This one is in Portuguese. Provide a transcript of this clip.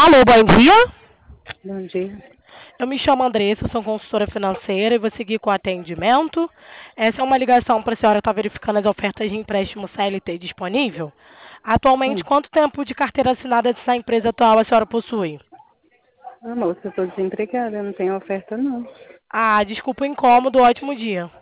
Alô, bom dia. Bom dia. Eu me chamo Andressa, sou consultora financeira e vou seguir com o atendimento. Essa é uma ligação para a senhora estar verificando as ofertas de empréstimo CLT disponível. Atualmente, Sim. quanto tempo de carteira assinada dessa empresa atual a senhora possui? Ah, moça, eu tô desempregada, não tenho oferta não. Ah, desculpa o incômodo, ótimo dia.